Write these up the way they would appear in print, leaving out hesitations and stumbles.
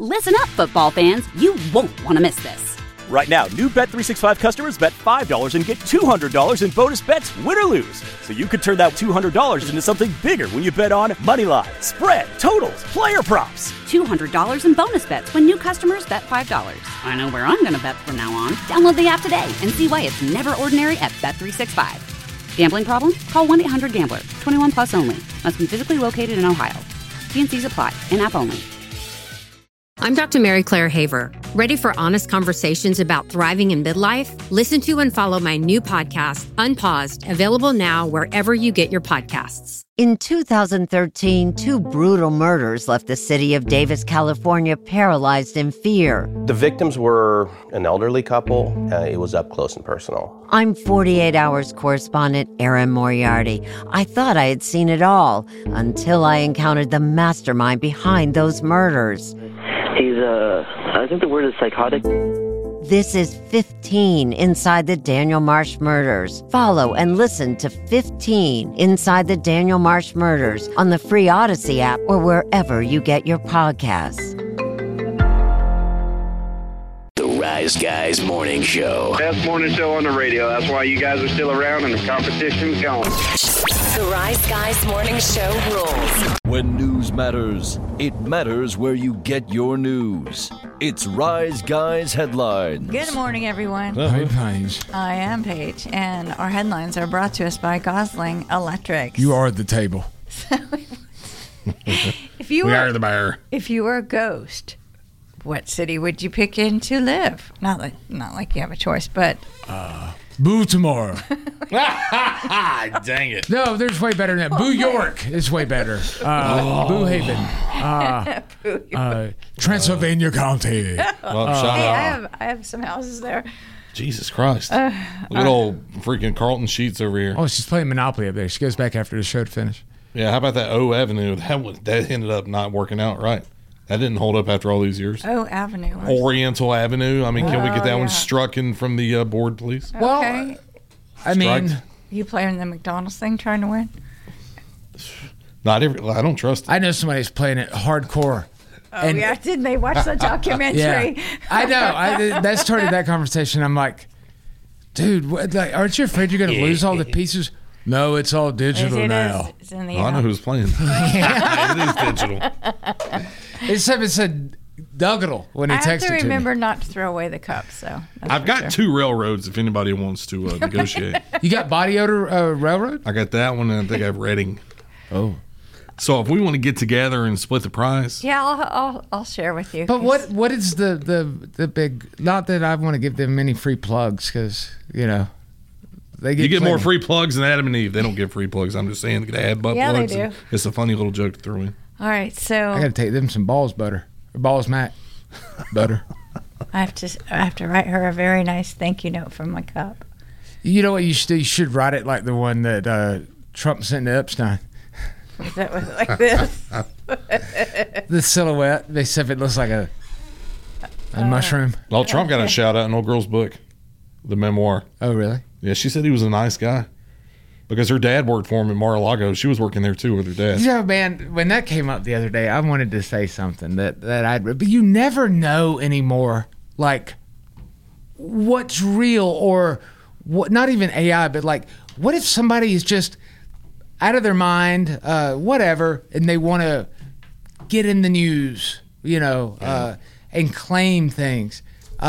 Listen up, football fans. You won't want to miss this. Right now, new Bet365 customers bet $5 and get $200 in bonus bets, win or lose. So you could turn that $200 into something bigger when you bet on money line, spread, totals, player props. $200 in bonus bets when new customers bet $5. I know where I'm going to bet from now on. Download the app today and see why it's never ordinary at Bet365. Gambling problem? Call 1-800-GAMBLER. 21 plus only. Must be physically located in Ohio. T&Cs apply. In-app only. I'm Dr. Mary Claire Haver. Ready for honest conversations about thriving in midlife? Listen to and follow my new podcast, Unpaused, available now wherever you get your podcasts. In 2013, 2 brutal murders left the city of Davis, California, paralyzed in fear. The victims were an elderly couple. It was up close and personal. I'm 48 Hours correspondent Erin Moriarty. I thought I had seen it all until I encountered the mastermind behind those murders. He's, I think the word is psychotic. This is 15 Inside the Daniel Marsh Murders. Follow and listen to 15 Inside the Daniel Marsh Murders on the free Odyssey app or wherever you get your podcasts. The Rise Guys Morning Show. Best morning show on the radio. That's why you guys are still around and the competition's going. The Rise Guys Morning Show rules. When news matters, it matters where you get your news. It's Rise Guys Headlines. Good morning, everyone. Hey, Paige. I am Paige, and our headlines are brought to us by Gosling Electric. You are at the table. We are the bear. If you were a ghost, what city would you pick in to live? Not like you have a choice, but... Boo tomorrow. Dang it. No, there's way better than that. Boo York is way better. Boo Haven. Transylvania County. I have some houses there. Jesus Christ. Look at old freaking Carlton Sheets over here. Oh, she's playing Monopoly up there. She goes back after the show to finish. Yeah, how about that O Avenue? That ended up not working out right. That didn't hold up after all these years. Oh, Avenue. Oriental Avenue. I mean, can we get that one struck in from the board, please? Okay. I mean... You playing the McDonald's thing trying to win? I don't trust it. I know somebody's playing it hardcore. Oh, yeah. Didn't they watch the documentary? Yeah. I know. That started that conversation. I'm like, dude, aren't you afraid you're going to lose all the pieces? No, it's all digital now. It's in the I know who's playing. It is digital. It said Dougal when he texted to me. I have to remember not to throw away the cups. So I've got 2 railroads if anybody wants to negotiate. You got Body Odor Railroad? I got that one, and I think I have Reading. Oh. So if we want to get together and split the prize. Yeah, I'll share with you. But what is the big, not that I want to give them any free plugs because, they get you get plenty. more free plugs than Adam and Eve. They don't get free plugs. I'm just saying, they get ad butt plugs. They do. It's a funny little joke to throw in. All right, so I got to take them some balls butter. Or balls mac butter. I have to write her a very nice thank you note from my cup. You know what you should do? You should write it like the one that Trump sent to Epstein. Is that like this? The silhouette. They said it looks like a mushroom. Well, Trump got a shout out in old girl's book, the memoir. Oh, really? Yeah, she said he was a nice guy. Because her dad worked for him in Mar-a-Lago. She was working there, too, with her dad. Man, when that came up the other day, I wanted to say something that I'd read. But you never know anymore, like, what's real or what, not even AI, but, like, what if somebody is just out of their mind, whatever, and they want to get in the news, and claim things.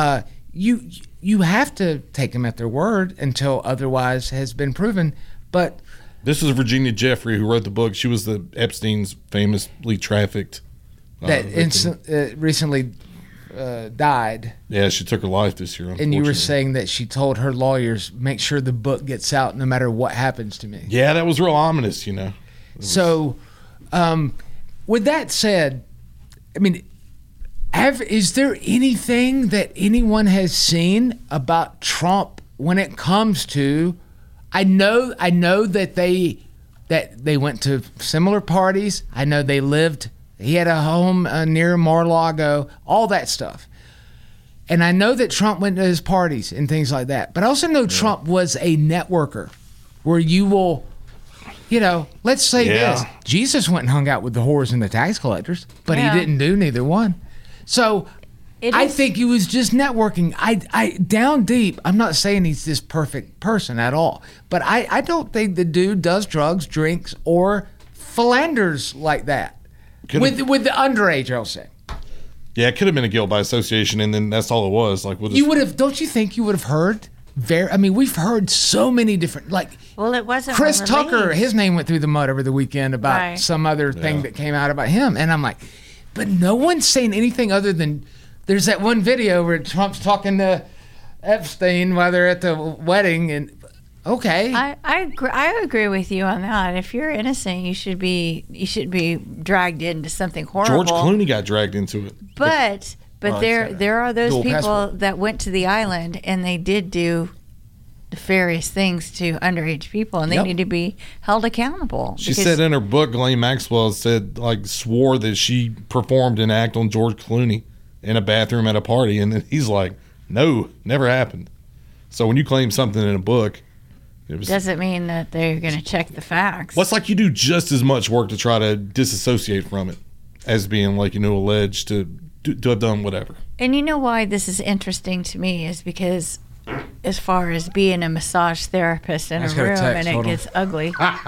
You have to take them at their word until otherwise has been proven. But this is Virginia Jeffrey who wrote the book. She was the Epstein's famously trafficked. That recently died. Yeah, she took her life this year. And you were saying that she told her lawyers, make sure the book gets out no matter what happens to me. Yeah, that was real ominous, So, with that said, I mean, is there anything that anyone has seen about Trump when it comes to? I know that they went to similar parties. I know they lived. He had a home near Mar-a-Lago, all that stuff. And I know that Trump went to his parties and things like that. But I also know Trump was a networker, where you will, let's say this: Jesus went and hung out with the whores and the tax collectors, but he didn't do neither one. So I think he was just networking. I down deep, I'm not saying he's this perfect person at all, but I don't think the dude does drugs, drinks, or philanders like that. With the underage, I'll say. Yeah, it could have been a guilt by association, and then that's all it was. Like, you would have, don't you think you would have heard? We've heard so many different, well, it wasn't Chris Tucker, his name went through the mud over the weekend about some other thing that came out about him. And I'm like, but no one's saying anything other than, there's that one video where Trump's talking to Epstein while they're at the wedding, and okay. I agree with you on that. If you're innocent, you should be dragged into something horrible. George Clooney got dragged into it. But there are those people that went to the island and they did do nefarious things to underage people, and they need to be held accountable. She said in her book, Ghislaine Maxwell swore that she performed an act on George Clooney in a bathroom at a party, and then he's like, no, never happened. So when you claim something in a book, doesn't mean that they're going to check the facts. Well, it's like you do just as much work to try to disassociate from it as being alleged to have done whatever. And you know why this is interesting to me is because as far as being a massage therapist in a room and it gets ugly,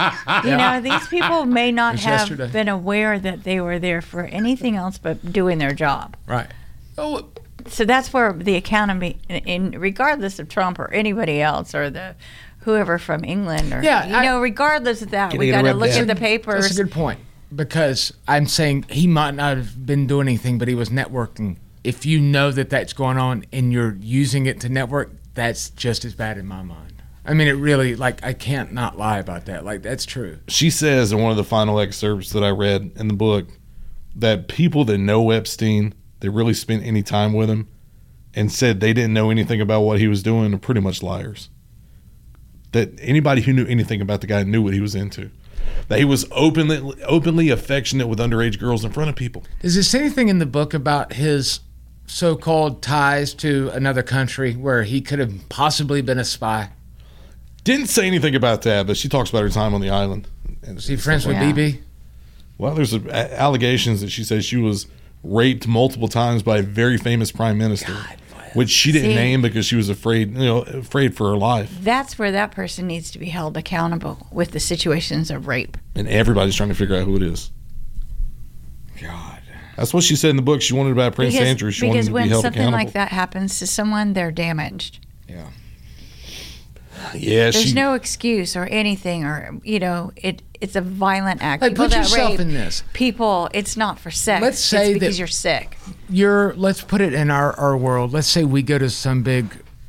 these people may not have been aware that they were there for anything else but doing their job. Right. Oh, so that's where the accountability, regardless of Trump or anybody else or whoever from England or regardless of that, we got to look at the papers. That's a good point, because I'm saying he might not have been doing anything, but he was networking. If you know that that's going on and you're using it to network, that's just as bad in my mind. I mean, it really, I can't not lie about that. That's true. She says in one of the final excerpts that I read in the book that people that know Epstein, that really spent any time with him and said they didn't know anything about what he was doing are pretty much liars. That anybody who knew anything about the guy knew what he was into. That he was openly affectionate with underage girls in front of people. Does it say anything in the book about his so-called ties to another country where he could have possibly been a spy? Didn't say anything about that, but she talks about her time on the island. Was he friends with BB? Well, there's allegations that she says she was raped multiple times by a very famous prime minister, which she didn't name because she was afraid for her life. That's where that person needs to be held accountable with the situations of rape. And everybody's trying to figure out who it is. God. That's what she said in the book. She wanted about Prince Andrew. She wanted to be held accountable. Because when something like that happens to someone, they're damaged. Yeah. Yeah. There's no excuse or anything, or it's a violent act. Put yourself in this. People, it's not for sex. Let's say it's because you're sick. Let's put it in our world. Let's say we go to some big.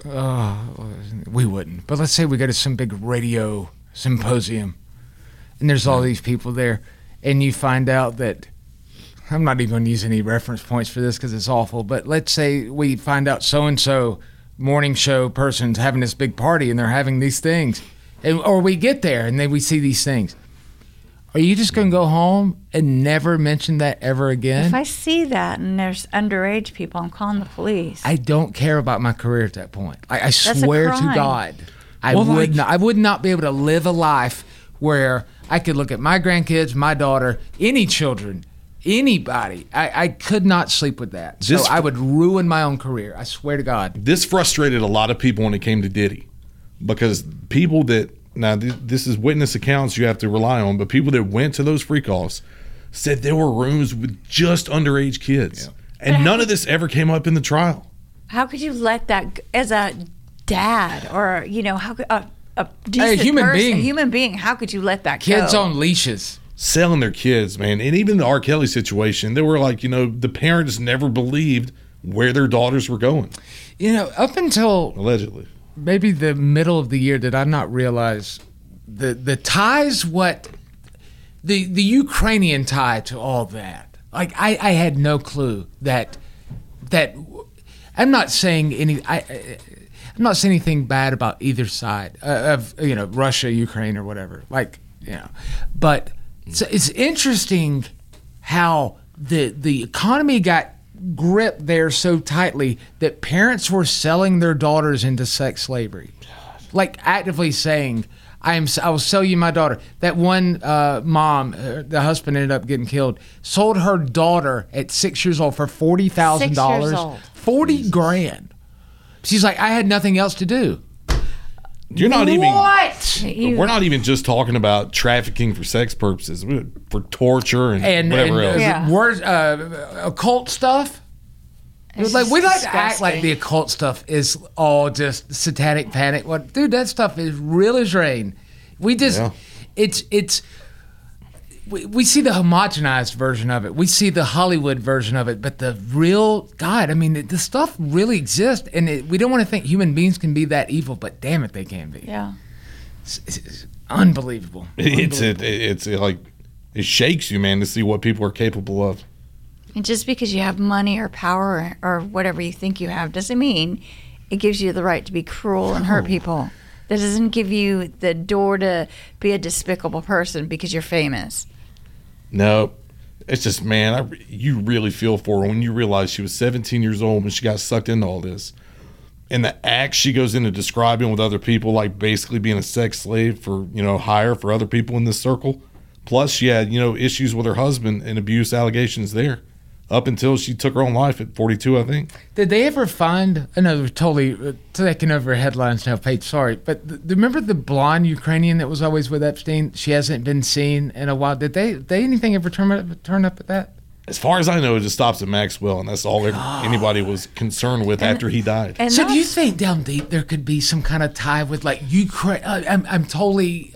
We wouldn't, but let's say we go to some big radio symposium, and there's all these people there, and you find out that. I'm not even going to use any reference points for this because it's awful, but let's say we find out so-and-so morning show person's having this big party and they're having these things, or we get there and then we see these things. Are you just going to go home and never mention that ever again? If I see that and there's underage people, I'm calling the police. I don't care about my career at that point. I swear to God, I would not be able to live a life where I could look at my grandkids, my daughter, any children, anybody. I could not sleep with that. So I would ruin my own career. I swear to God. This frustrated a lot of people when it came to Diddy, because people that, now this is witness accounts you have to rely on, but people that went to those freak-offs said there were rooms with just underage kids. Yeah. And none of this ever came up in the trial. How could you let that, as a dad or, how could a decent human being, how could you let that go? Kids on leashes. Selling their kids, man. And even the R. Kelly situation, they were like, the parents never believed where their daughters were going. Up until allegedly maybe the middle of the year, did I not realize the ties, the Ukrainian tie to all that. I had no clue that I'm not saying anything bad about either side of Russia, Ukraine, or whatever. But so it's interesting how the economy got gripped there so tightly that parents were selling their daughters into sex slavery. Actively saying, I will sell you my daughter. That one mom, the husband ended up getting killed, sold her daughter at 6 years old for $40,000. 40 grand. She's like, I had nothing else to do. You're not even. What? We're not even just talking about trafficking for sex purposes, for torture and whatever else. Yeah. Occult stuff. We like to act like the occult stuff is all just satanic panic. What, dude? That stuff is real as rain. We just, we see the homogenized version of it. We see the Hollywood version of it, but the real God. I mean, the stuff really exists, and we don't want to think human beings can be that evil, but damn it, they can be. Yeah, it's unbelievable. It's like it shakes you, man, to see what people are capable of. And just because you have money or power or whatever you think you have doesn't mean it gives you the right to be cruel and hurt people. That doesn't give you the door to be a despicable person because you're famous. No, it's just, man, you really feel for her when you realize she was 17 years old when she got sucked into all this. And the acts she goes into describing with other people, like basically being a sex slave for, hire for other people in this circle. Plus, she had, issues with her husband and abuse allegations there. Up until she took her own life at 42, I think. Did they ever find, I know we're totally taking over headlines now, Paige, sorry, but remember the blonde Ukrainian that was always with Epstein? She hasn't been seen in a while. Did they anything ever turn up at that? As far as I know, it just stops at Maxwell, and that's all anybody was concerned with after he died. So do you think down deep there could be some kind of tie with like Ukraine? I'm totally,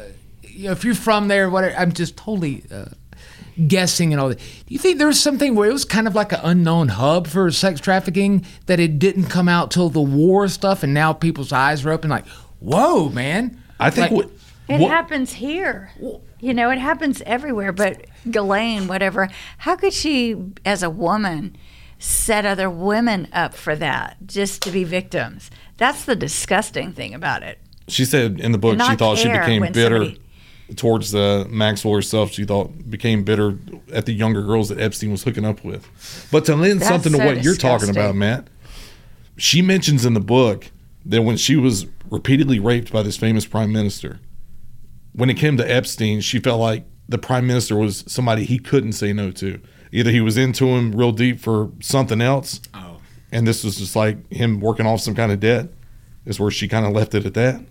if you're from there, whatever, I'm just totally... guessing and all that. Do you think there was something where it was kind of like an unknown hub for sex trafficking that it didn't come out till the war stuff, and now people's eyes are open like, whoa, man. I think it happens here. It happens everywhere. But Ghislaine, whatever, how could she, as a woman, set other women up for that just to be victims? That's the disgusting thing about it. She said in the book she thought she became bitter towards Maxwell herself. She thought became bitter at the younger girls that Epstein was hooking up with. But to lend something to what you're talking about, Matt, she mentions in the book that when she was repeatedly raped by this famous prime minister, when it came to Epstein, she felt like the prime minister was somebody he couldn't say no to. Either he was into him real deep for something else, and this was just like him working off some kind of debt, is where she kind of left it at that.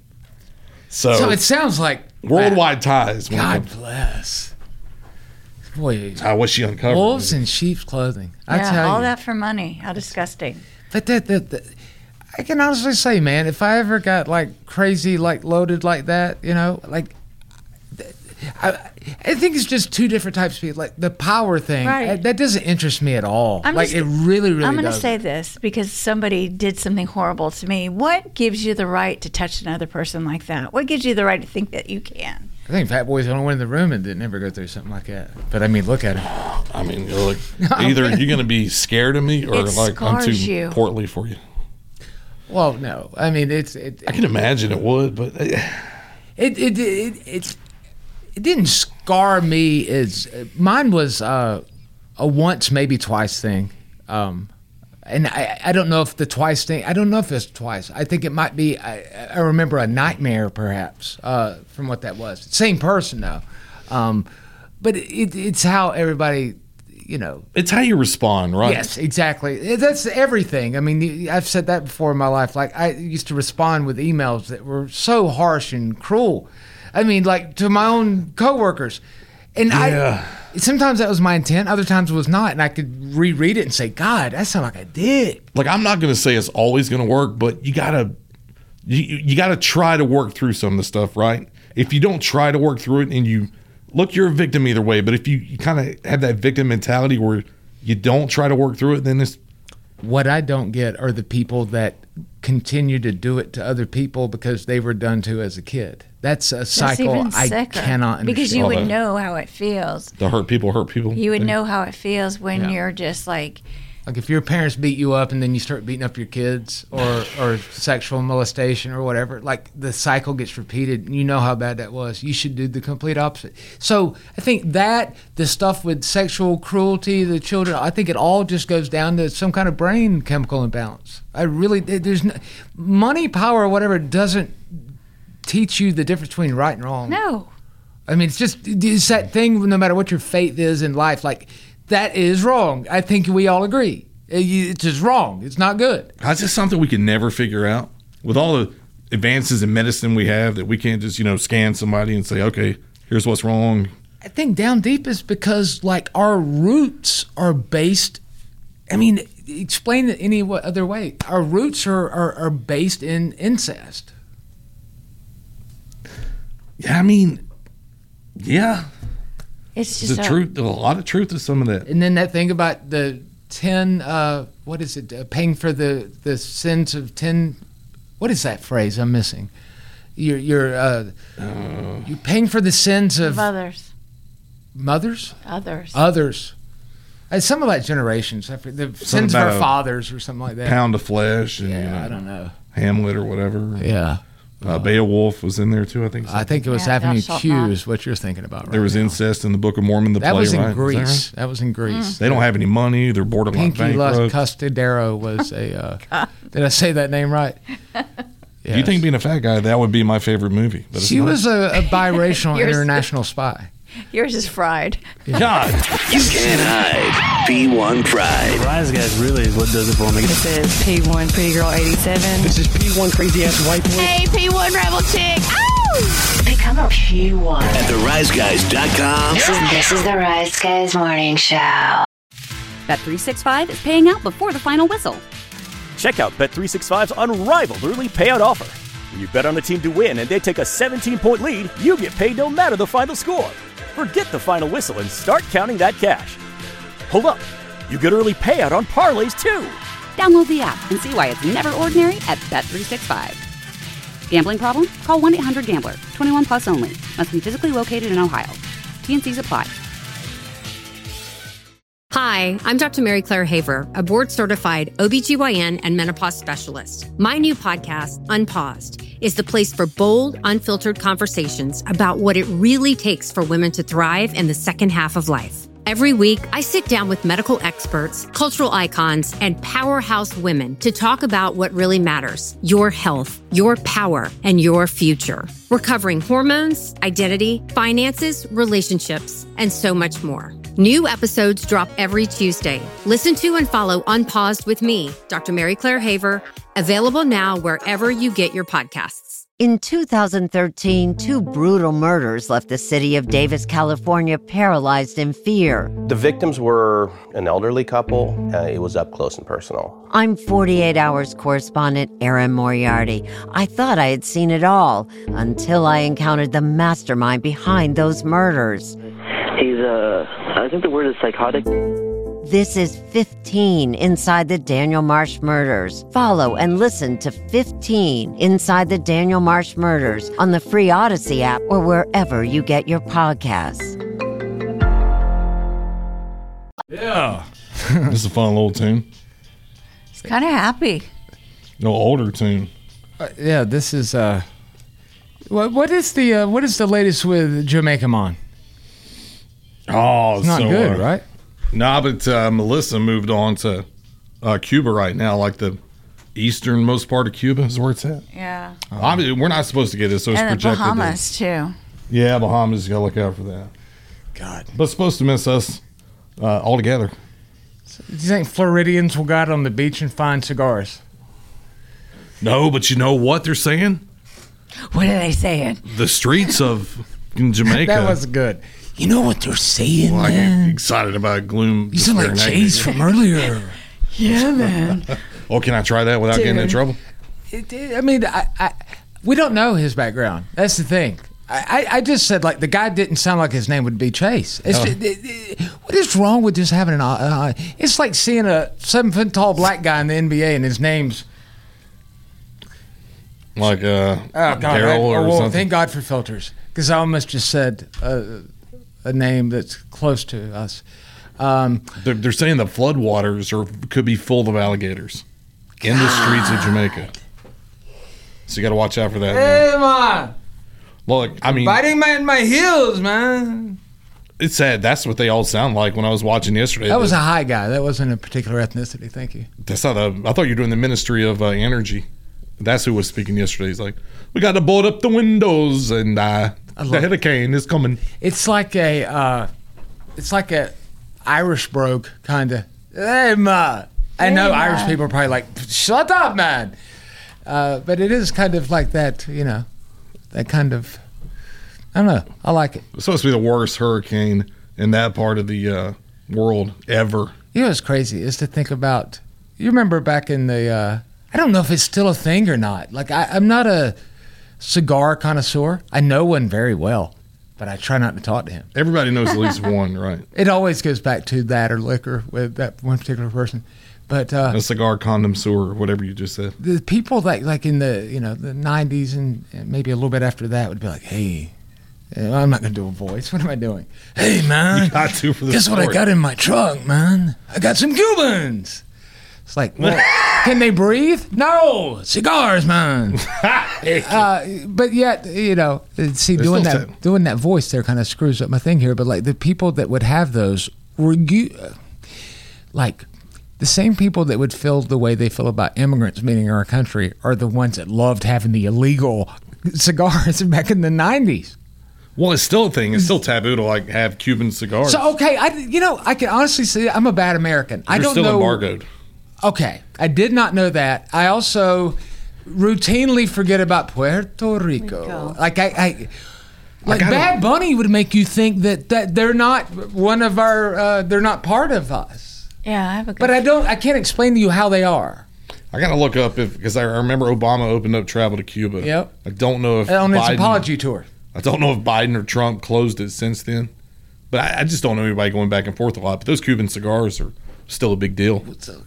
So it sounds like worldwide ties. God bless. Boy, what she uncovered. Wolves in sheep's clothing. I tell you. All that for money. How disgusting. But I can honestly say, man, if I ever got like crazy, like loaded like that, I think it's just two different types of people. Like the power thing, that doesn't interest me at all. It really, really I'm going to doesn't. say this because somebody did something horrible to me. What gives you the right to touch another person like that? What gives you the right to think that you can? I think Fat Boy's the only one in the room and didn't ever go through something like that. But I mean, look at him. I mean, look, either you're going to be scared of me or like I'm too portly for you. Well, no. I mean, I can imagine it would, but it didn't scar me as mine was a once, maybe twice thing. And I don't know if the twice thing, I don't know if it's twice. I think it might be, I remember a nightmare perhaps from what that was. Same person though. But it's how everybody, It's how you respond, right? Yes, exactly. That's everything. I mean, I've said that before in my life. Like I used to respond with emails that were so harsh and cruel. I mean, like to my own coworkers. And sometimes that was my intent. Other times it was not. And I could reread it and say, God, that sounded like I did. Like, I'm not going to say it's always going to work, but you got to try to work through some of the stuff, right? If you don't try to work through it and you're a victim either way, but if you kind of have that victim mentality where you don't try to work through it, then it's... What I don't get are the people that continue to do it to other people because they were done to as a kid. That's a cycle I cannot understand. Because you would know how it feels. The hurt people hurt people. You would know how it feels when you're just like... Like if your parents beat you up and then you start beating up your kids or sexual molestation or whatever, like the cycle gets repeated and you know how bad that was. You should do the complete opposite. So I think that the stuff with sexual cruelty, the children, I think it all just goes down to some kind of brain chemical imbalance. There's money, power, whatever doesn't teach you the difference between right and wrong. No. I mean, it's that thing, no matter what your faith is in life, like, that is wrong. I think we all agree. It's just wrong. It's not good. That's just something we can never figure out. With all the advances in medicine we have, that we can't just, scan somebody and say, okay, here's what's wrong. I think down deep is because, like, our roots are based, explain it any other way. Our roots are based in incest. Yeah, yeah. It's just the truth. There's a lot of truth to some of that. And then that thing about the 10, paying for the sins of 10, what is that phrase I'm missing? You're paying for the sins of others. Mothers? Others. It's something like generations. The sins of our fathers or something like that. Pound of flesh. And, I don't know. Hamlet or whatever. Yeah. Beowulf was in there too, I think. I think it was Avenue Q is what you're thinking about right There was incest in the Book of Mormon, the play, right? That was in Greece. They don't have any money. They're borderline Pinky bankrupt. Custodero was a... did I say that name right? Yes. You think being a fat guy, that would be my favorite movie. But she was a biracial international spy. Yours is fried. God. You can't hide P1 Pride. Rise Guys really is what does it for me. This is P1 Pretty Girl 87. This is P1 Crazy Ass White Boy. Hey, P1 Rebel Chick. Ow! Become a P1 at theriseguys.com. This is the Rise Guys Morning Show. Bet365 is paying out before the final whistle. Check out Bet365's unrivaled early payout offer. When you bet on a team to win and they take a 17-point lead, you get paid no matter the final score. Forget the final whistle and start counting that cash. Hold up. You get early payout on parlays, too. Download the app and see why it's never ordinary at Bet365. Gambling problem? Call 1-800-GAMBLER. 21 plus only. Must be physically located in Ohio. T&Cs apply. Hi, I'm Dr. Mary Claire Haver, a board-certified OBGYN and menopause specialist. My new podcast, Unpaused, is the place for bold, unfiltered conversations about what it really takes for women to thrive in the second half of life. Every week, I sit down with medical experts, cultural icons, and powerhouse women to talk about what really matters: your health, your power, and your future. We're covering hormones, identity, finances, relationships, and so much more. New episodes drop every Tuesday. Listen to and follow Unpaused with me, Dr. Mary Claire Haver, available now wherever you get your podcasts. In 2013, 2 brutal murders left the city of Davis, California, paralyzed in fear. The victims were an elderly couple. It was up close and personal. I'm 48 Hours correspondent Erin Moriarty. I thought I had seen it all until I encountered the mastermind behind those murders. He's, I think the word is psychotic. This is 15 Inside the Daniel Marsh Murders. Follow and listen to 15 Inside the Daniel Marsh Murders on the free Odyssey app or wherever you get your podcasts. Yeah. This is a fun little tune. It's kind of happy. No older tune. Yeah, this is what is the latest with Jamaica Mon? Oh, it's not good, right? Nah, but Melissa moved on to Cuba right now, like the easternmost part of Cuba is where it's at. Yeah. We're not supposed to get it, so it's projected. And the Bahamas, too. Yeah, Bahamas, you got to look out for that. God. But it's supposed to miss us altogether. So, do you think Floridians will go out on the beach and find cigars? No, but you know what they're saying? What are they saying? The streets of Jamaica. That was good. You know what they're saying, well, man? I get excited about gloom. You sound like Chase from earlier. Yeah, man. Oh, can I try that without getting in trouble? We don't know his background. That's the thing. I just said, like, the guy didn't sound like his name would be Chase. What is wrong with just having an it's like seeing a 7-foot-tall black guy in the NBA and his name's like Daryl or something. Thank God for filters, because I almost just said a name that's close to us. They're saying the floodwaters could be full of alligators in the streets of Jamaica. So you got to watch out for that. Hey, man. Look, I mean, biting my heels, man. It's sad. That's what they all sound like when I was watching yesterday. That was a high guy. That wasn't a particular ethnicity. Thank you. That's not I thought you were doing the Ministry of Energy. That's who was speaking yesterday. He's like, we got to board up the windows, and the hurricane is coming. It's like a Irish brogue kind of. Hey, man. I know Irish people are probably like, shut up, man. But it is kind of like that, that kind of, I don't know. I like it. It's supposed to be the worst hurricane in that part of the world ever. You know what's crazy is to think about, you remember back in the, I don't know if it's still a thing or not. Like, I'm not a cigar connoisseur. I know one very well, but I try not to talk to him. Everybody knows at least one, right? It always goes back to that or liquor with that one particular person. But a cigar connoisseur or whatever you just said. The people that, like in the, the 90s and maybe a little bit after that would be like, hey, I'm not going to do a voice. What am I doing? Hey, man. You got to for the Guess what I got in my trunk, man? I got some Cubans. It's like, well, can they breathe? No. Cigars, man. But yet, see, doing that voice there kind of screws up my thing here. But like the people that would have those were like the same people that would feel the way they feel about immigrants meeting our country are the ones that loved having the illegal cigars back in the 90s. Well, it's still a thing. It's still taboo to like have Cuban cigars. So okay, I can honestly say I'm a bad American. I don't know. You're still embargoed. Okay, I did not know that. I also routinely forget about Puerto Rico. Like Bad Bunny would make you think that they're not one of our. They're not part of us. Yeah, I have a good. But I can't explain to you how they are. I gotta look up because I remember Obama opened up travel to Cuba. Yep. I don't know if on his apology tour. I don't know if Biden or Trump closed it since then, but I just don't know anybody going back and forth a lot. But those Cuban cigars are still a big deal.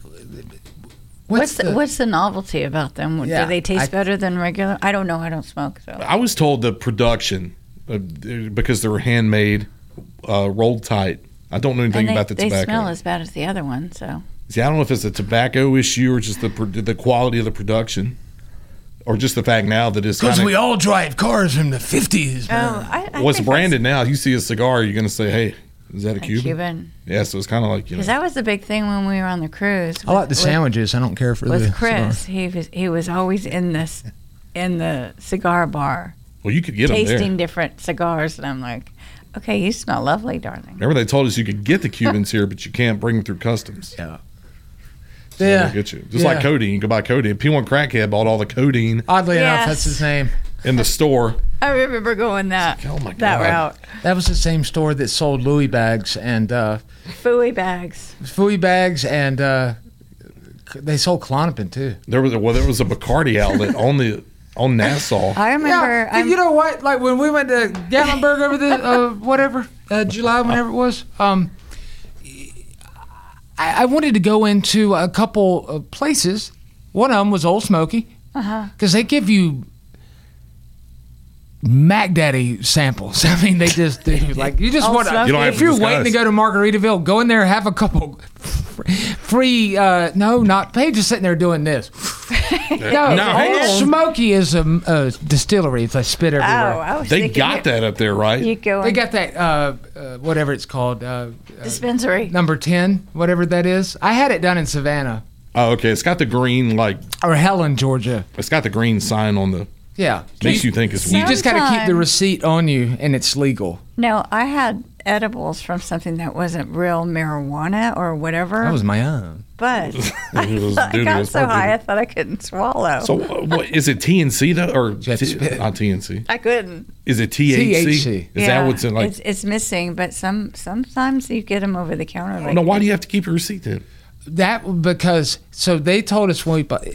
What's the novelty about them? Yeah, do they taste better than regular? I don't know. I don't smoke. So I was told the production, because they were handmade, rolled tight. I don't know anything about the tobacco. They smell as bad as the other one. So see, I don't know if it's a tobacco issue or just the quality of the production. Or just the fact now that it's because we all drive cars from the 50s. Man. What's branded now? You see a cigar, you're going to say, "Hey, is that a Cuban?" Yeah, so it's kind of like because that was the big thing when we were on the cruise. I like the sandwiches. I don't care for with the Chris. Cigar. He was always in the cigar bar. Well, you could get them there. Tasting different cigars, and I'm like, okay, you smell lovely, darling. Remember they told us you could get the Cubans here, but you can't bring them through customs. Yeah. So get you. Just like codeine. You can buy codeine. P1 Crackhead bought all the codeine. Oddly enough, that's his name. In the store. I remember going that route. That was the same store that sold Louis bags and Fooey bags. Fooey bags and they sold Klonopin too. There was a Bacardi outlet on Nassau. I remember. Yeah, you know what? Like when we went to Gatlinburg over the July, whenever it was. I wanted to go into a couple of places. One of them was Old Smoky. Because they give you Mac Daddy samples. I mean, they just do. Like, you just want to. If you're waiting to go to Margaritaville, go in there, have a couple free. Paige is sitting there doing this. Old Smoky is a distillery. It's like spit everywhere. They got that up there, right? They got that, whatever it's called. Dispensary. Number 10, whatever that is. I had it down in Savannah. Oh, okay. It's got the green, or Helen, Georgia. It's got the green sign on the. Yeah. Makes you think it's weed. You just got to keep the receipt on you, and it's legal. No, I had edibles from something that wasn't real marijuana or whatever. That was my own. But I got so high I thought I couldn't swallow. So what is it, TNC though, or not TNC? I couldn't. Is it THC? Is that what's in It's missing, but sometimes you get them over the counter. No, why do you have to keep your receipt then? Because they told us when we bought.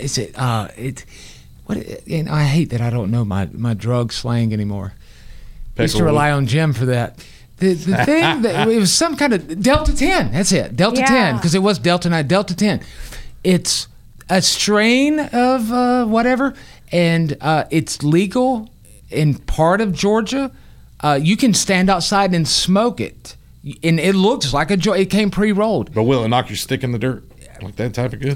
And I hate that I don't know my drug slang anymore. I used to rely on Jim for that. The thing that it was some kind of Delta 10. That's it, Delta 10, because it was Delta 9, Delta 10. It's a strain of whatever, and it's legal in part of Georgia. You can stand outside and smoke it, and it looks like a joint. It came pre-rolled. But will it knock your stick in the dirt like that type of good?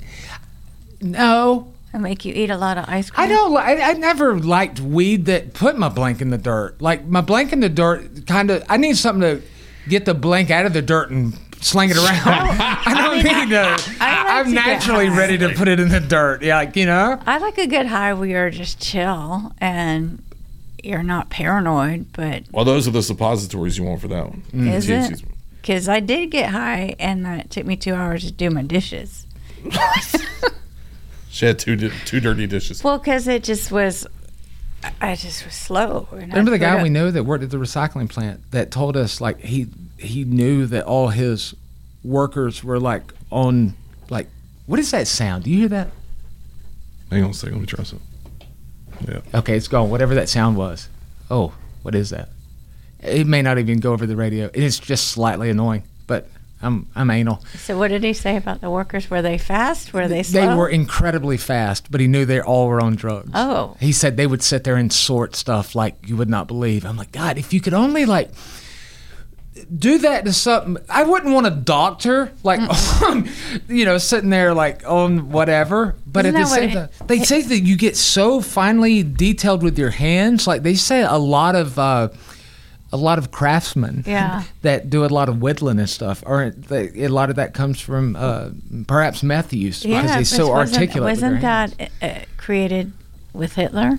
No. It'll make you eat a lot of ice cream. I never liked weed that put my blank in the dirt. Like my blank in the dirt, I need something to get the blank out of the dirt and sling it around. I don't need to. I I'm naturally ready to put it in the dirt. Yeah, like, you know. I like a good high where you're just chill and you're not paranoid, but... Well, those are the suppositories you want for that one. Is it? Because I did get high, and it took me 2 hours to do my dishes. She had two dirty dishes. Well, because I just was slow. Remember the guy we knew that worked at the recycling plant that told us, like, he knew that all his workers were, like, on, like, what is that sound? Do you hear that? Hang on a second. Let me try something. Yeah. Okay, it's gone. Whatever that sound was. Oh, what is that? It may not even go over the radio. It's just slightly annoying, but I'm anal. So what did he say about the workers? Were they fast? Were they slow? They were incredibly fast, but he knew they all were on drugs. Oh. He said they would sit there and sort stuff like you would not believe. I'm like, God, if you could only, like, do that to something. I wouldn't want a doctor, like, on, you know, sitting there, like, on whatever. But at the same time, they say that you get so finely detailed with your hands. Like, they say a lot of craftsmen that do a lot of whittling and stuff, or a lot of that comes from perhaps meth use because they're so articulate. Wasn't that created with Hitler?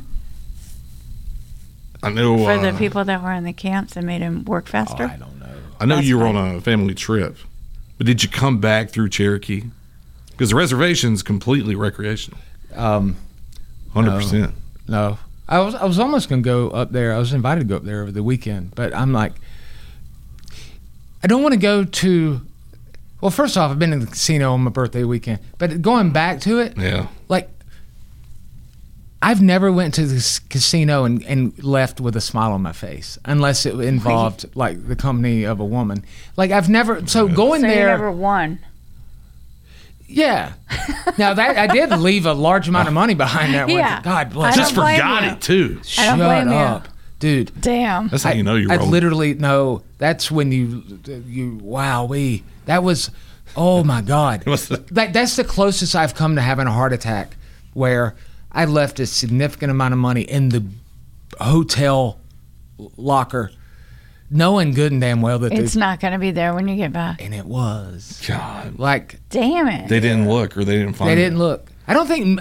I know for the people that were in the camps and made them work faster. I don't know. I know you were on a family trip, but did you come back through Cherokee? Because the reservation's completely recreational. 100%. No. I was almost going to go up there. I was invited to go up there over the weekend, but I'm like, I don't want to go to. Well, first off, I've been in the casino on my birthday weekend, but going back to it, like, I've never went to this casino and left with a smile on my face unless it involved like the company of a woman. Like, I've never. So going there. You never won. Yeah. Now that I did leave a large amount of money behind that one. God bless. Just forgot it too. I don't blame up, dude. Damn. That's how you know you're wrong. I literally no. That's when you wowee. That was, oh my God. That's the closest I've come to having a heart attack, where I left a significant amount of money in the hotel locker, knowing good and damn well that it's not going to be there when you get back. And it was. God. Like, damn it. They didn't look, or they didn't find it. They didn't look. I don't think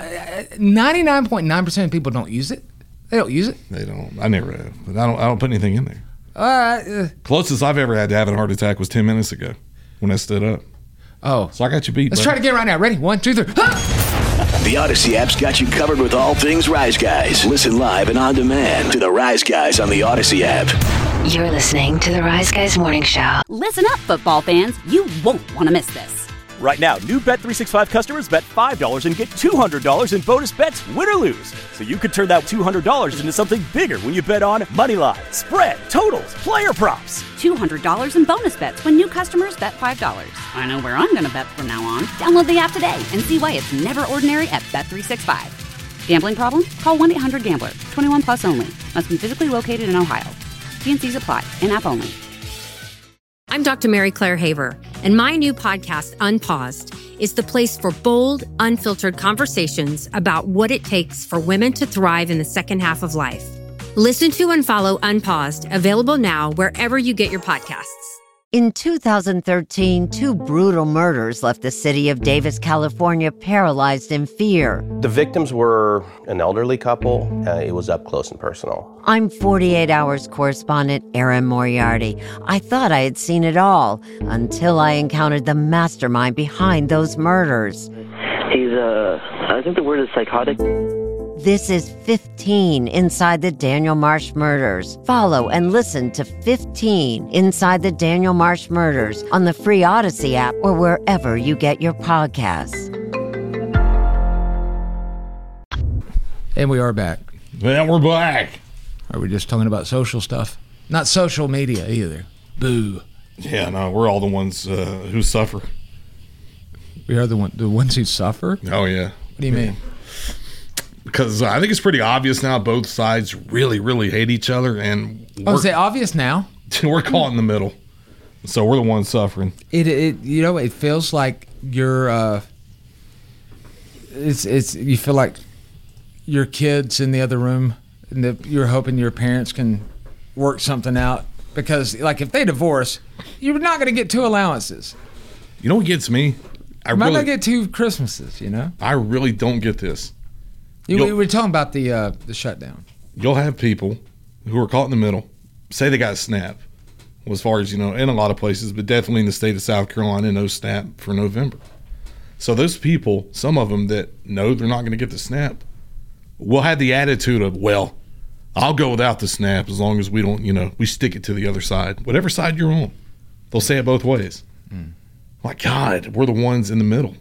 99.9% of people don't use it. They don't use it. They don't. I never have. But I don't put anything in there. Closest I've ever had to having a heart attack was 10 minutes ago when I stood up. Oh. So I got you beat. Let's try it again right now. Ready? 1, 2, 3. The Odyssey app's got you covered with all things Rise Guys. Listen live and on demand to the Rise Guys on the Odyssey app. You're listening to the Rise Guys Morning Show. Listen up, football fans. You won't want to miss this. Right now, new Bet365 customers bet $5 and get $200 in bonus bets, win or lose. So you could turn that $200 into something bigger when you bet on money line, spread, totals, player props. $200 in bonus bets when new customers bet $5. I know where I'm going to bet from now on. Download the app today and see why it's never ordinary at Bet365. Gambling problem? Call 1-800-GAMBLER. 21 plus only. Must be physically located in Ohio. T&Cs apply. In-app only. I'm Dr. Mary Claire Haver, and my new podcast, Unpaused, is the place for bold, unfiltered conversations about what it takes for women to thrive in the second half of life. Listen to and follow Unpaused, available now wherever you get your podcasts. In 2013, 2 brutal murders left the city of Davis, California, paralyzed in fear. The victims were an elderly couple. It was up close and personal. I'm 48 Hours correspondent Erin Moriarty. I thought I had seen it all until I encountered the mastermind behind those murders. He's, I think the word is psychotic. This is 15 Inside the Daniel Marsh Murders. Follow and listen to 15 Inside the Daniel Marsh Murders on the free Odyssey app or wherever you get your podcasts. And we are back. Well, we're back. Are we just talking about social stuff? Not social media either. Boo. Yeah, no, we're all the ones who suffer. We are the ones who suffer? Oh, yeah. What do you mean? Because I think it's pretty obvious now both sides really, really hate each other. And is it obvious now? We're caught in the middle. So we're the ones suffering. It feels like you're you feel like your kids in the other room and you're hoping your parents can work something out, because like if they divorce, you're not going to get 2 allowances. You know what gets me? might not get 2 Christmases, you know? I really don't get this. We were talking about the shutdown. You'll have people who are caught in the middle, say they got SNAP, well, as far as, in a lot of places, but definitely in the state of South Carolina, no SNAP for November. So those people, some of them that know they're not going to get the SNAP, will have the attitude of, well, I'll go without the SNAP as long as we don't, we stick it to the other side. Whatever side you're on. They'll say it both ways. My God, we're the ones in the middle.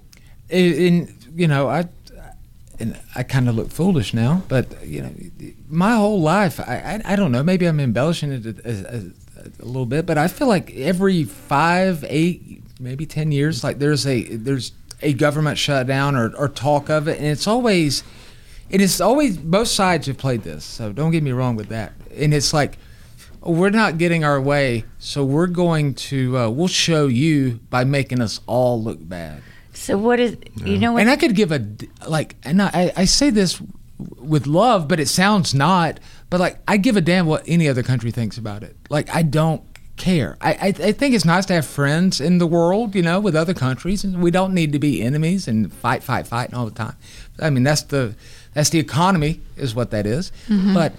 I kind of look foolish now, but my whole life, I don't know, maybe I'm embellishing it a little bit, but I feel like every 5, 8, maybe 10 years, like there's a government shutdown or talk of it, and it's always both sides have played this, so don't get me wrong with that. And it's like, we're not getting our way, so we're going to we'll show you by making us all look bad. So what is, and I could give and I say this with love, but it sounds not, but I give a damn what any other country thinks about it. I don't care. I think it's nice to have friends in the world, with other countries, and we don't need to be enemies and fight all the time. I mean, that's the economy is what that is. Mm-hmm. But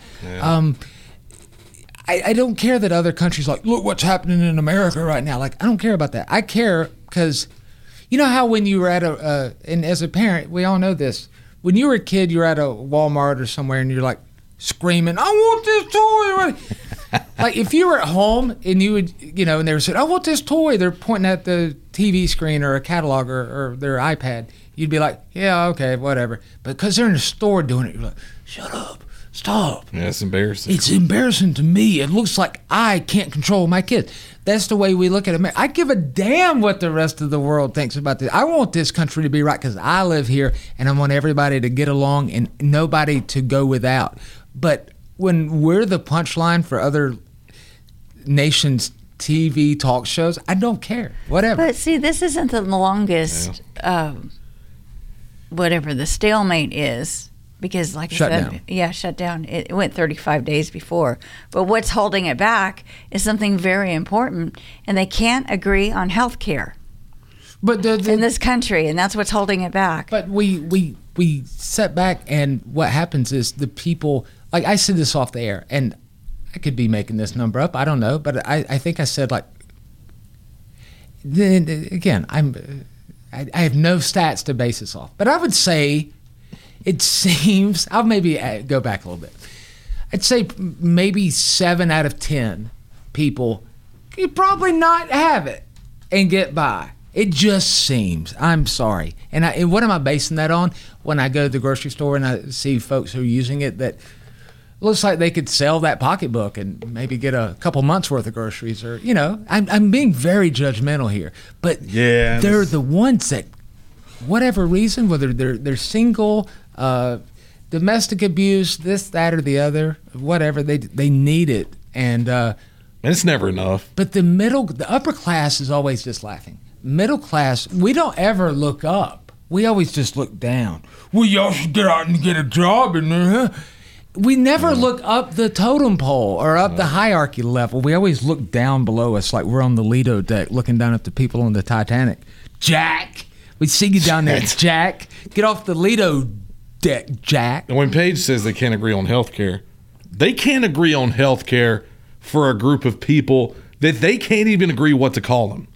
I don't care that other countries look what's happening in America right now. I don't care about that. I care because you know how when you were at and as a parent, we all know this. When you were a kid, you're at a Walmart or somewhere and you're screaming, I want this toy. If you were at home and you would, and they were saying, I want this toy. They're pointing at the TV screen or a catalog or their iPad. You'd be like, yeah, okay, whatever. But because they're in the store doing it, you're like, shut up. Stop. Yeah, it's embarrassing. It's embarrassing to me. It looks like I can't control my kids. That's the way we look at America. I give a damn what the rest of the world thinks about this. I want this country to be right because I live here and I want everybody to get along and nobody to go without. But when we're the punchline for other nations' TV talk shows, I don't care. Whatever. But see, this isn't the longest, whatever the stalemate is. Because shutdown. Shut down. It went 35 days before. But what's holding it back is something very important, and they can't agree on health care in this country, and that's what's holding it back. But we set back, and what happens is the people, I said this off the air, and I could be making this number up, I don't know, but I think I said then again, I have no stats to base this off, but I would say it seems, I'll maybe go back a little bit. I'd say maybe 7 out of 10 people could probably not have it and get by. It just seems. I'm sorry. And what am I basing that on? When I go to the grocery store and I see folks who are using it that looks like they could sell that pocketbook and maybe get a couple months worth of groceries, or I'm being very judgmental here. But they're the ones that, whatever reason, whether they're single, domestic abuse, this, that, or the other, whatever, they need it, and it's never enough. But the upper class is always just laughing. Middle class, we don't ever look up. We always just look down. Well, y'all should get out and get a job, and we never look up the totem pole or up the hierarchy level. We always look down below us, like we're on the Lido deck, looking down at the people on the Titanic. Jack. We see you down there, Jack. Get off the Lido deck, Jack. And when Paige says they can't agree on health care, they can't agree on health care for a group of people that they can't even agree what to call them.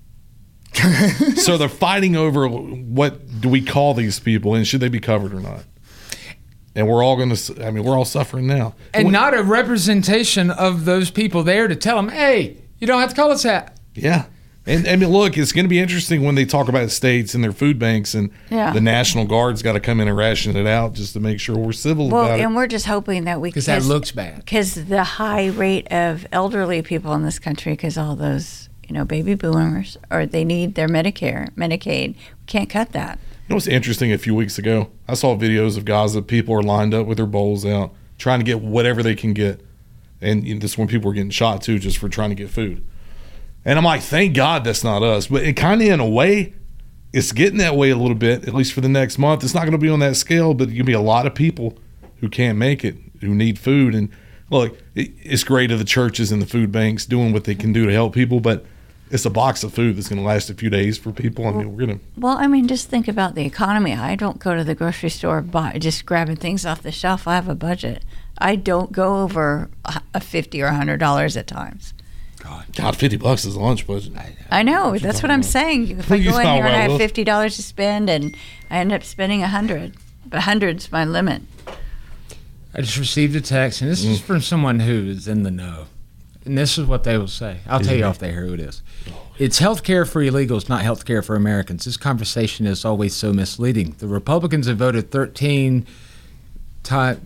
So they're fighting over what do we call these people and should they be covered or not. And we're all we're all suffering now. And not a representation of those people there to tell them, hey, you don't have to call us that. Yeah. And look, it's going to be interesting when they talk about states and their food banks, and the National Guard's got to come in and ration it out just to make sure we're civil about it. And we're just hoping that because that looks bad. Because the high rate of elderly people in this country, because all those baby boomers, or they need their Medicare, Medicaid, we can't cut that. You know what's interesting? A few weeks ago, I saw videos of Gaza. People are lined up with their bowls out, trying to get whatever they can get, and this is when people were getting shot too, just for trying to get food. And I'm like, thank God that's not us. But it kind of, in a way, it's getting that way a little bit, at least for the next month. It's not going to be on that scale, but you'll be a lot of people who can't make it, who need food. And look, it's great of the churches and the food banks doing what they can do to help people, but it's a box of food that's going to last a few days for people. I mean, we're going to. Well, I mean, just think about the economy. I don't go to the grocery store just grabbing things off the shelf. I have a budget. I don't go over a $50 or $100 at times. God, $50 is a lunch budget. I know. That's what I'm saying. If I go in here and I have $50 to spend, and I end up spending $100, but $100's my limit. I just received a text, and this is from someone who is in the know. And this is what they will say. I'll tell you off there who it is. It's health care for illegals, not health care for Americans. This conversation is always so misleading. The Republicans have voted 13 times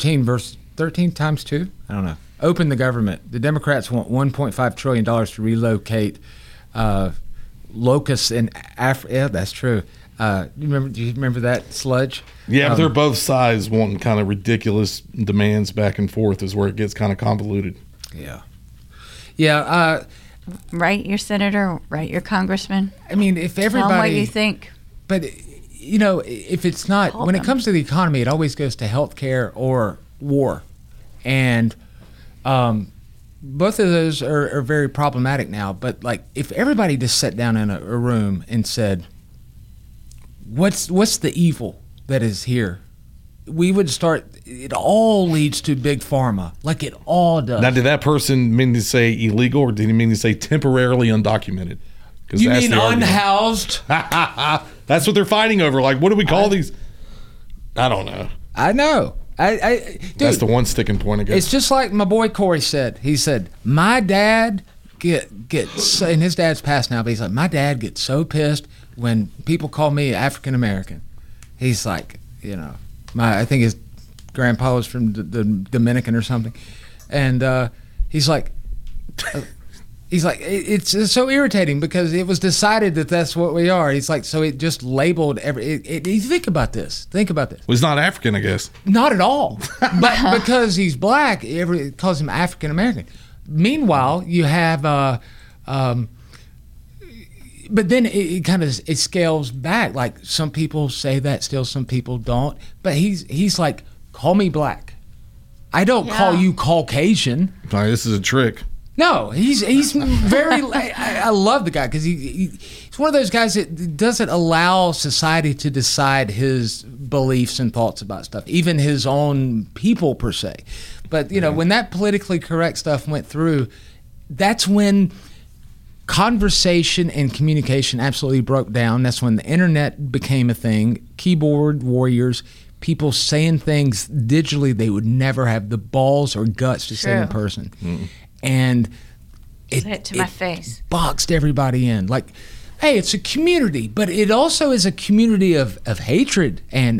2? I don't know. Open the government. The Democrats want $1.5 trillion to relocate locusts in Africa. Yeah, that's true. Do you remember that sludge? Yeah, but they're both sides wanting kind of ridiculous demands back and forth is where it gets kind of convoluted. Yeah. Yeah. Write your senator, write your congressman. I mean, if everybody... Tell them what you think. But, you know, if it's not... When it comes to the economy, it always goes to health care or war. And both of those are very problematic now. But, like, if everybody just sat down in a room and said, what's the evil that is here? We would start, it all leads to big pharma, like it all does. Now, did that person mean to say illegal, or did he mean to say temporarily undudocumented? You mean unhoused? That's what they're fighting over. Like, what do we call these? I don't know. I know. Dude, that's the one sticking point, I guess. It's just like my boy Corey said. He said, my dad gets, and his dad's passed now, but he's like, my dad gets so pissed when people call me African American. He's like, you know, I think his grandpa was from the Dominican or something, and he's like, it's so irritating because it was decided that that's what we are. He's like, so it just labeled you think about this. Well, he's not African, I guess. Not at all, but because he's black, it calls him African American. Meanwhile, you have. But then it kind of scales back. Like some people say that still, some people don't. But he's like, call me black. I don't call you Caucasian. Right, this is a trick. No, he's very. I love the guy because he's one of those guys that doesn't allow society to decide his beliefs and thoughts about stuff, even his own people per se. But you know, when that politically correct stuff went through, that's when conversation and communication absolutely broke down. That's when the internet became a thing. Keyboard warriors, people saying things digitally they would never have the balls or guts to say in person. And it my face boxed everybody in. Like, hey, it's a community, but it also is a community of hatred and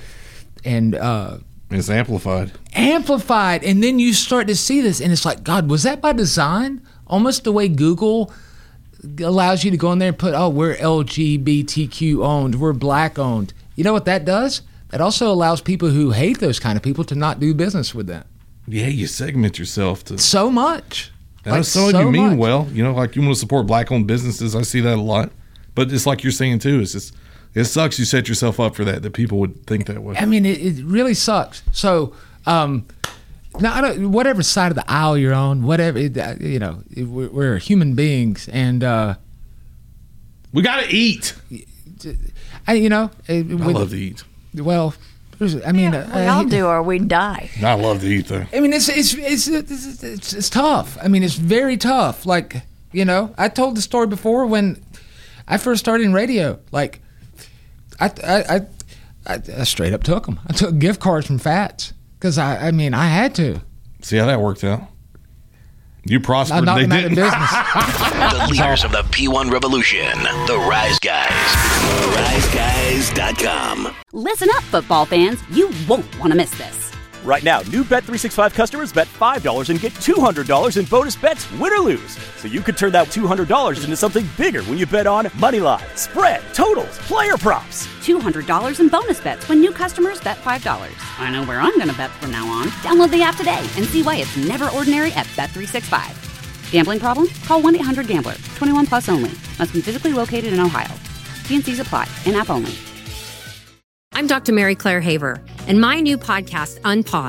it's amplified. And then you start to see this, and it's like, God, was that by design? Almost the way Google allows you to go in there and put, we're LGBTQ owned, we're black owned. You know what that does? That also allows people who hate those kind of people to not do business with them. Yeah, you segment yourself to so much. That's so you mean much. Well, you know, like you want to support black-owned businesses. I see that a lot, but it's like you're saying too. It's just it sucks. You set yourself up for that people would think that way. I mean, it really sucks. So, now whatever side of the aisle you're on, whatever you know, we're human beings, and we gotta eat. I love to eat. Well. I mean, we all do, or we die. I love to eat, though. I mean, it's tough. I mean, it's very tough. Like, you know, I told the story before when I first started in radio. Like, I straight up took them. I took gift cards from Fats because I mean, I had to. See how that worked out. You prospered. They didn't. The leaders of the P1 revolution, the Rise Guys. RiseGuys.com. Listen up, football fans. You won't want to miss this. Right now, new Bet365 customers bet $5 and get $200 in bonus bets, win or lose. So you could turn that $200 into something bigger when you bet on moneyline, spread, totals, player props. $200 in bonus bets when new customers bet $5. I know where I'm going to bet from now on. Download the app today and see why it's never ordinary at Bet365. Gambling problem? Call 1-800-GAMBLER. 21 plus only. Must be physically located in Ohio. T&Cs apply. In-app only. I'm Dr. Mary Claire Haver, and my new podcast, Unpaused,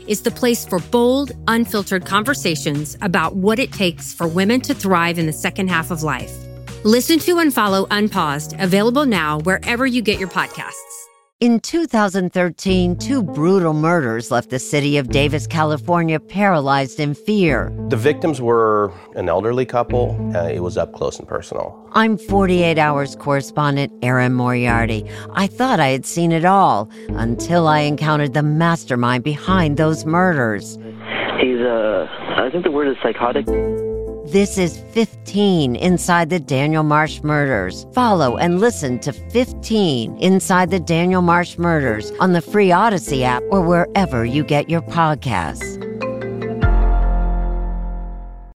is the place for bold, unfiltered conversations about what it takes for women to thrive in the second half of life. Listen to and follow Unpaused, available now wherever you get your podcasts. In 2013, 2 brutal murders left the city of Davis, California, paralyzed in fear. The victims were an elderly couple. It was up close and personal. I'm 48 Hours correspondent Erin Moriarty. I thought I had seen it all until I encountered the mastermind behind those murders. He's, I think the word is psychotic. This is 15 Inside the Daniel Marsh Murders. Follow and listen to 15 Inside the Daniel Marsh Murders on the free Odyssey app or wherever you get your podcasts.